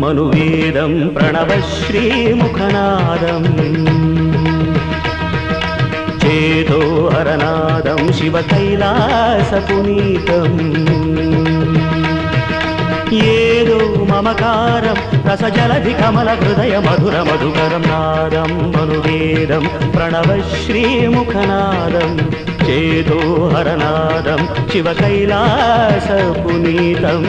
మనువేదం ప్రణవశ్రీముఖనాదం చేతో హరనాదం శివ కైలాసపునీతం ఏదో మమకారం రసజలధి కమల హృదయ మధుర మధుకరం నాదం మనువేదం ప్రణవశ్రీముఖనాదం చేదో హరనాదం శివ కైలాసపునీతం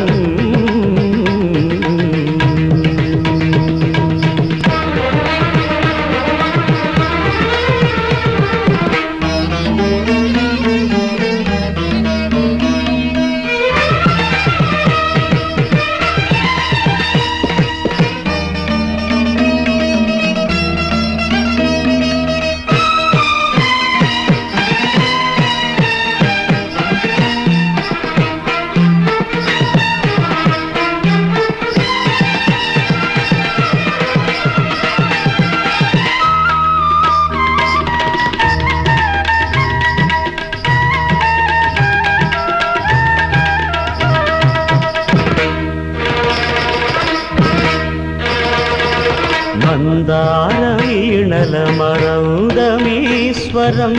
మందారవీణల మరౌదమీశ్వరం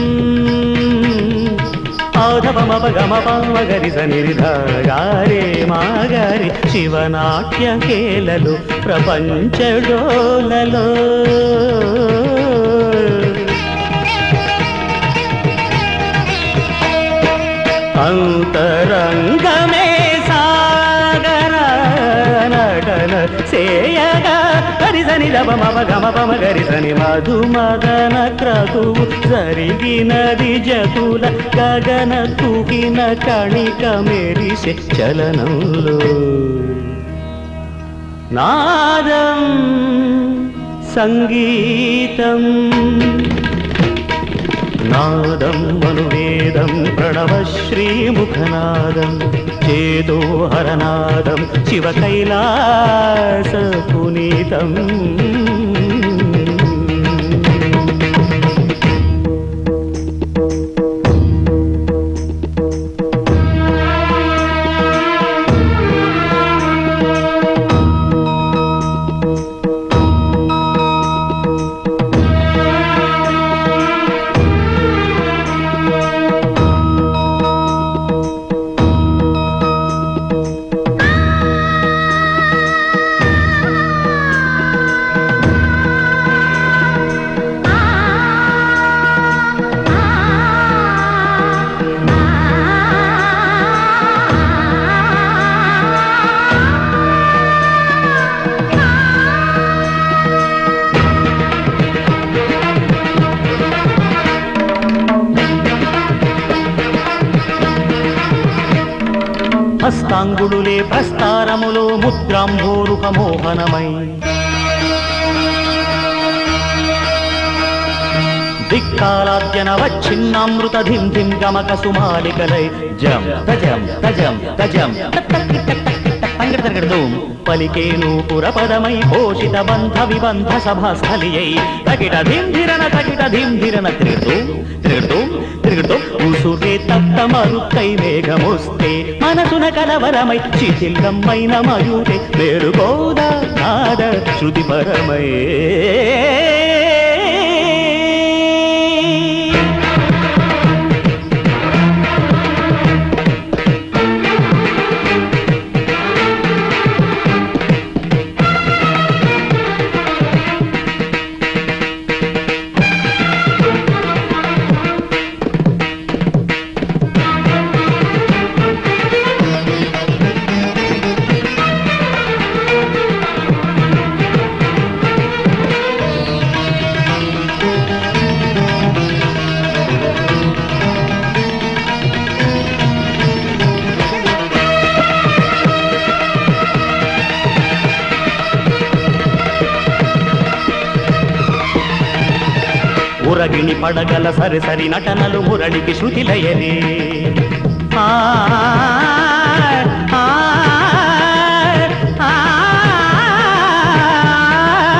ఆధవమపగమపమగరి సనిరిధాగారే మాగారి శివనాట్య కేలలు ప్రపంచడోలలో అంతరంగమే సాగర నటన సేయగా గరిసని దమమపగమపమ గరిసని మధుమదన క్రతువు జరిగినది జతుల గగన తూగిన కణిక మెరిసే చలనంలో నాదం సంగీతం నాదం మనువేదం ప్రణవశ్రీముఖనాదం చేదో హరనాదం శివ కైలాసపునీతం హస్తాంగుడులే ప్రస్తారములో ముద్రాంభోరుక మోహనమై దిక్కాలాద్యన వచ్చిన్నామృత ధిం ధిం గమక సుమాలికలై జం తజం తజం తజం తంగడతగడదూం పలికేను పురపదమై పోషిత బంధ విబంధ సభాస్థలియై తగిట ధింధిరన తిరుగుతూ తిరుగుతూ ఉసురే తప్త మరుక్కై వేగమొస్తే మనసున కలవరమై శిథిలమైన మయూరే మేలుకోదా నాద శృతిపరమై ఉరగిణి పడగల సరిసరి నటనలు మురళికి శృతిలయలే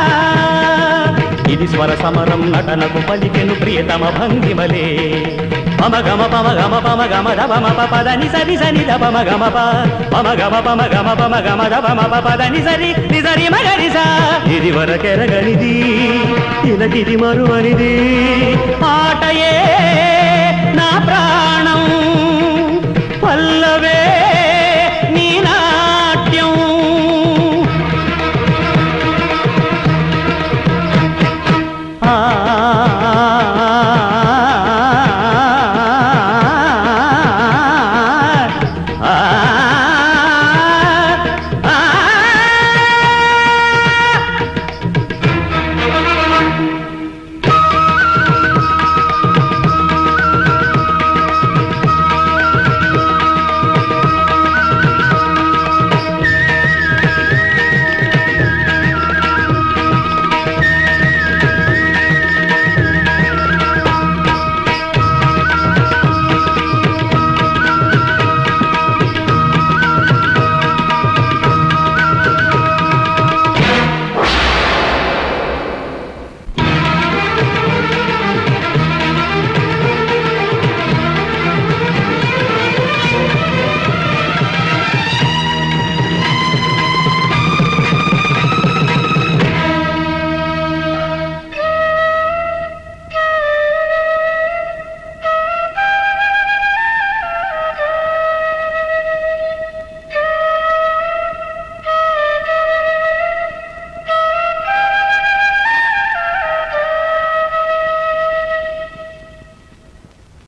ఇది స్వర సమరం నటనకు పలికెను ప్రియతమ భంగిమలే పమ గమ పమ గమ పమ గమ ద పమ ప పద ని సరి సని ద పమ గమ ప పమ గమ పమ గమ పమ గమ ద పమ ప పద ని సరి మగరి సా ఇది వరకెరగనిది ఇలకిది మరువనిది ఆటయే